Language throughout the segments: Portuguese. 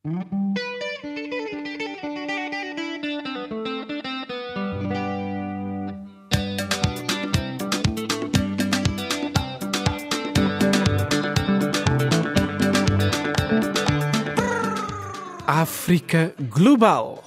África Global.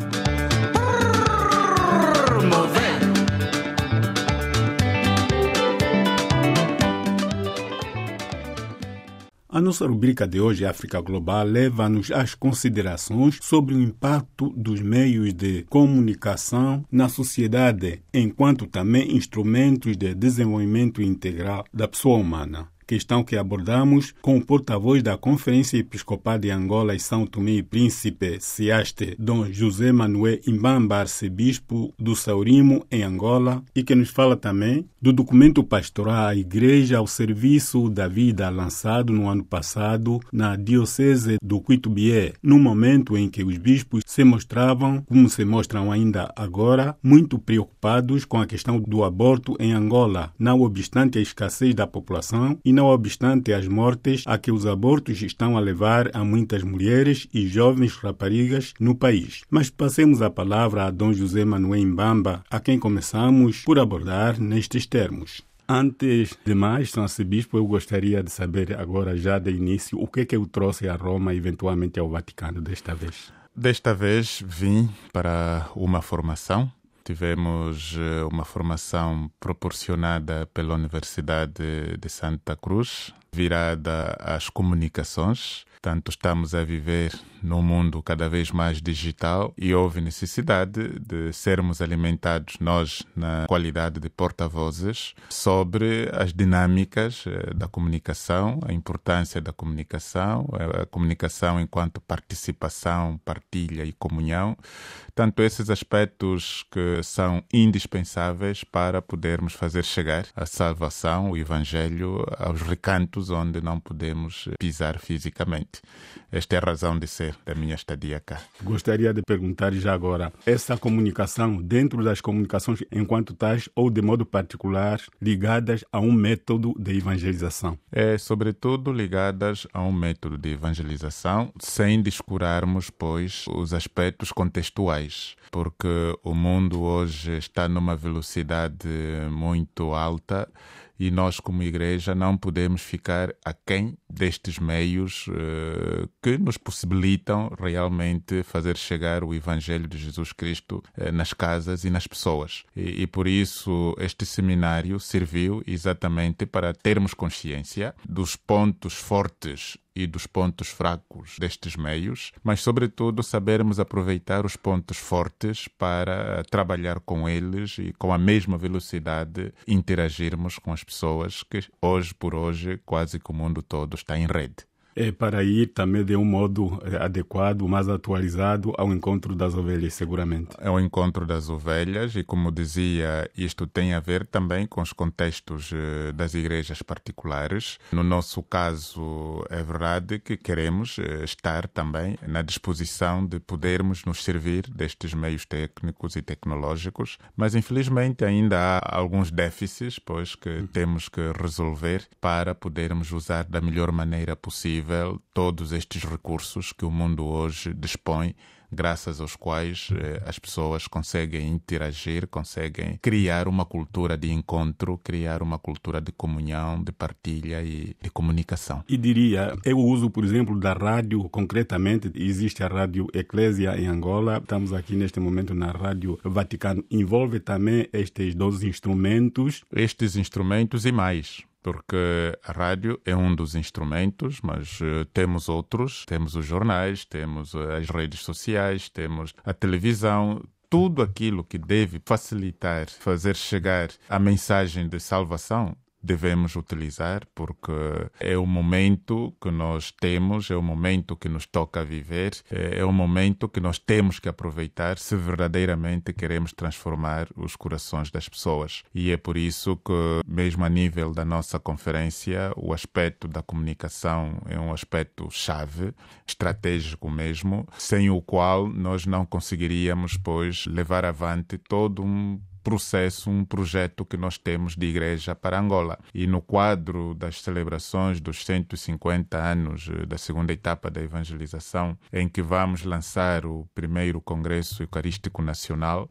A nossa rubrica de hoje, África Global, leva-nos às considerações sobre o impacto dos meios de comunicação na sociedade, enquanto também instrumentos de desenvolvimento integral da pessoa humana. Questão que abordamos com o porta-voz da Conferência Episcopal de Angola e São Tomé e Príncipe, CIASTE, Dom José Manuel Imbamba, arcebispo do Saurimo, em Angola, e que nos fala também do documento pastoral A Igreja ao Serviço da Vida, lançado no ano passado na Diocese do Cuitubié, no momento em que os bispos se mostravam, como se mostram ainda agora, muito preocupados com a questão do aborto em Angola, não obstante a escassez da população e não obstante as mortes a que os abortos estão a levar a muitas mulheres e jovens raparigas no país. Mas passemos a palavra a Dom José Manuel Imbamba, a quem começamos por abordar nestes termos. Antes de mais, São Arcebispo, eu gostaria de saber agora já de início o que o trouxe a Roma e eventualmente ao Vaticano desta vez. Desta vez vim para uma formação. Tivemos uma formação proporcionada pela Universidade de Santa Cruz, virada às comunicações. Portanto, estamos a viver num mundo cada vez mais digital e houve necessidade de sermos alimentados, nós, na qualidade de porta-vozes, sobre as dinâmicas da comunicação, a importância da comunicação, a comunicação enquanto participação, partilha e comunhão. Tanto esses aspectos que são indispensáveis para podermos fazer chegar a salvação, o Evangelho, aos recantos onde não podemos pisar fisicamente. Esta é a razão de ser da minha estadia cá. Gostaria de perguntar já agora, essa comunicação, dentro das comunicações enquanto tais ou de modo particular, ligadas a um método de evangelização? É, sobretudo, ligadas a um método de evangelização, sem descurarmos, pois, os aspectos contextuais, porque o mundo hoje está numa velocidade muito alta e nós, como igreja, não podemos ficar aquém destes meios que nos possibilitam realmente fazer chegar o Evangelho de Jesus Cristo nas casas e nas pessoas. E por isso este seminário serviu exatamente para termos consciência dos pontos fortes e dos pontos fracos destes meios, mas, sobretudo, sabermos aproveitar os pontos fortes para trabalhar com eles e, com a mesma velocidade, interagirmos com as pessoas que, hoje por hoje, quase que o mundo todo está em rede. É para ir também de um modo adequado, mais atualizado ao encontro das ovelhas, seguramente. É o encontro das ovelhas e, como dizia, isto tem a ver também com os contextos das igrejas particulares. No nosso caso, é verdade que queremos estar também na disposição de podermos nos servir destes meios técnicos e tecnológicos, mas infelizmente ainda há alguns déficits, pois, que temos que resolver para podermos usar da melhor maneira possível todos estes recursos que o mundo hoje dispõe, graças aos quais as pessoas conseguem interagir, conseguem criar uma cultura de encontro, criar uma cultura de comunhão, de partilha e de comunicação. E diria, eu uso, por exemplo, da rádio, concretamente, existe a Rádio Eclésia em Angola, estamos aqui neste momento na Rádio Vaticano, envolve também estes dois instrumentos? Estes instrumentos e mais. Porque a rádio é um dos instrumentos, mas temos outros, temos os jornais, temos as redes sociais, temos a televisão, tudo aquilo que deve facilitar, fazer chegar a mensagem de salvação, devemos utilizar, porque é o momento que nós temos, é o momento que nos toca viver, é o momento que nós temos que aproveitar se verdadeiramente queremos transformar os corações das pessoas. E é por isso que, mesmo a nível da nossa conferência, o aspecto da comunicação é um aspecto chave, estratégico mesmo, sem o qual nós não conseguiríamos, pois, levar avante todo um processo, um projeto que nós temos de igreja para Angola. E no quadro das celebrações dos 150 anos da segunda etapa da evangelização, em que vamos lançar o primeiro Congresso Eucarístico Nacional,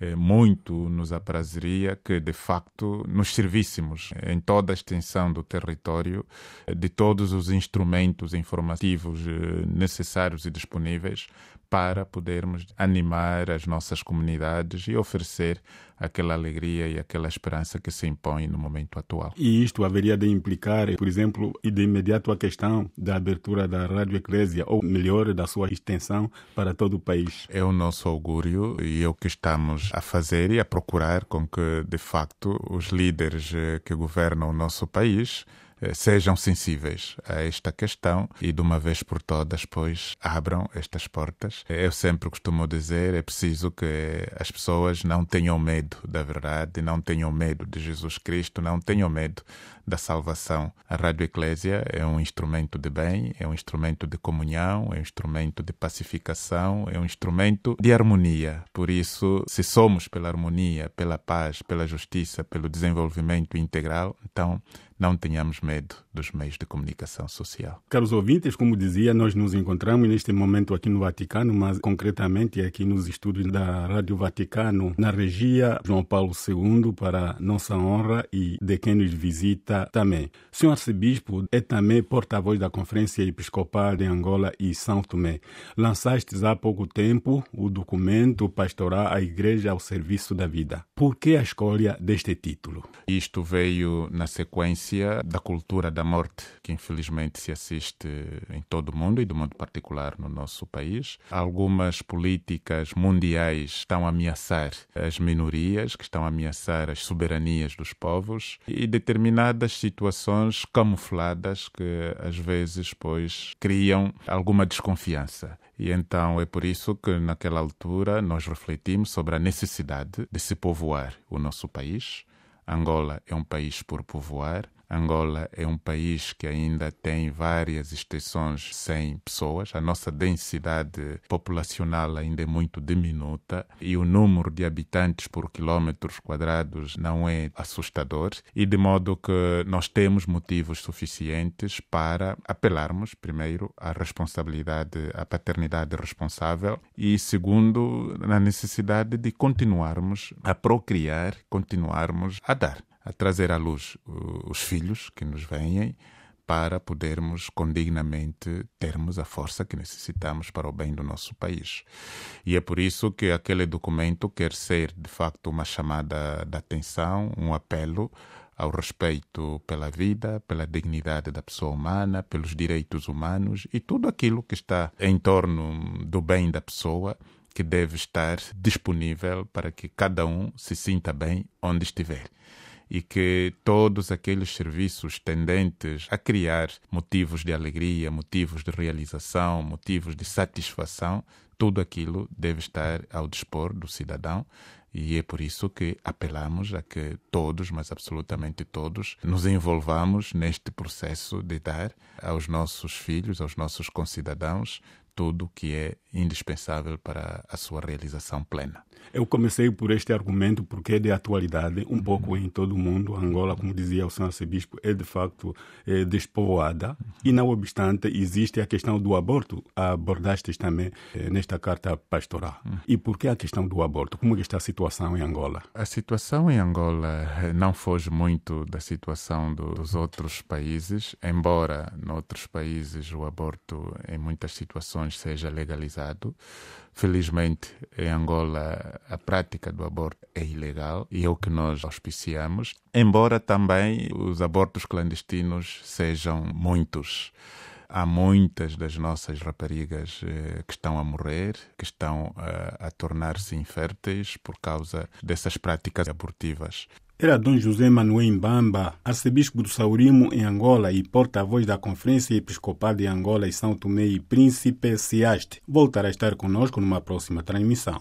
muito nos aprazeria que, de facto, nos servíssemos em toda a extensão do território de todos os instrumentos informativos necessários e disponíveis para podermos animar as nossas comunidades e oferecer aquela alegria e aquela esperança que se impõe no momento atual. E isto haveria de implicar, por exemplo, e de imediato a questão da abertura da Rádio Eclésia, ou melhor, da sua extensão para todo o país. É o nosso augúrio e é o que estamos a fazer e a procurar com que, de facto, os líderes que governam o nosso país sejam sensíveis a esta questão e de uma vez por todas, pois, abram estas portas. Eu sempre costumo dizer, é preciso que as pessoas não tenham medo da verdade, não tenham medo de Jesus Cristo, não tenham medo da salvação. A Rádio Eclésia é um instrumento de bem, é um instrumento de comunhão, é um instrumento de pacificação, é um instrumento de harmonia. Por isso, se somos pela harmonia, pela paz, pela justiça, pelo desenvolvimento integral, então não tenhamos medo dos meios de comunicação social. Caros ouvintes, como dizia, nós nos encontramos neste momento aqui no Vaticano, mas concretamente aqui nos estúdios da Rádio Vaticano, na regia João Paulo II, para nossa honra e de quem nos visita também. Senhor Arcebispo é também porta-voz da Conferência Episcopal de Angola e São Tomé. Lançastes há pouco tempo o documento Pastoral à Igreja ao Serviço da Vida. Por que a escolha deste título? Isto veio na sequência da cultura da morte, que infelizmente se assiste em todo o mundo e de modo particular no nosso país. Algumas políticas mundiais estão a ameaçar as minorias, que estão a ameaçar as soberanias dos povos e determinadas situações camufladas que às vezes, pois, criam alguma desconfiança. E então é por isso que naquela altura nós refletimos sobre a necessidade de se povoar o nosso país. Angola é um país por povoar. Angola é um país que ainda tem várias extensões sem pessoas. A nossa densidade populacional ainda é muito diminuta e o número de habitantes por quilómetros quadrados não é assustador. E de modo que nós temos motivos suficientes para apelarmos, primeiro, à responsabilidade, à paternidade responsável e, segundo, na necessidade de continuarmos a procriar, continuarmos a dar, a trazer à luz os filhos que nos vêm para podermos condignamente termos a força que necessitamos para o bem do nosso país. E é por isso que aquele documento quer ser, de facto, uma chamada de atenção, um apelo ao respeito pela vida, pela dignidade da pessoa humana, pelos direitos humanos e tudo aquilo que está em torno do bem da pessoa, que deve estar disponível para que cada um se sinta bem onde estiver. E que todos aqueles serviços tendentes a criar motivos de alegria, motivos de realização, motivos de satisfação, tudo aquilo deve estar ao dispor do cidadão. E é por isso que apelamos a que todos, mas absolutamente todos, nos envolvamos neste processo de dar aos nossos filhos, aos nossos concidadãos, tudo o que é indispensável para a sua realização plena. Eu comecei por este argumento porque é de atualidade, um pouco em todo o mundo. Angola, como dizia o senhor arcebispo, é de facto despovoada e, não obstante, existe a questão do aborto. Abordaste também nesta carta pastoral. E por que a questão do aborto? Como é que está a situação em Angola? A situação em Angola não foge muito da situação dos outros países, embora noutros países o aborto em muitas situações seja legalizado. Felizmente, em Angola, a prática do aborto é ilegal e é o que nós auspiciamos, embora também os abortos clandestinos sejam muitos. Há muitas das nossas raparigas que estão a morrer, que estão a tornar-se inférteis por causa dessas práticas abortivas. Era Dom José Manuel Mbamba, arcebispo do Saurimo em Angola e porta-voz da Conferência Episcopal de Angola e São Tomé e Príncipe Siaste. Voltará a estar conosco numa próxima transmissão.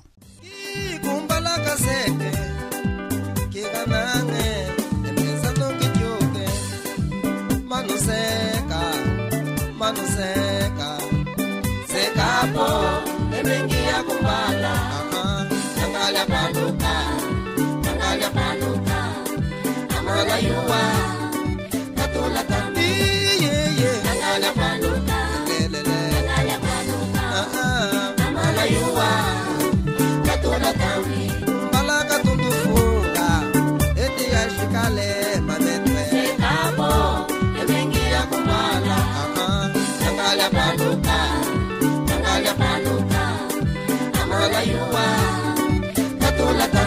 yuwa katula tambi nangala panuka nangala panuka amala yuwa katula tambi malaka tundufunga eti yashikale mametwe sekabo emengira kumala nangala panuka amala yuwa katula tambi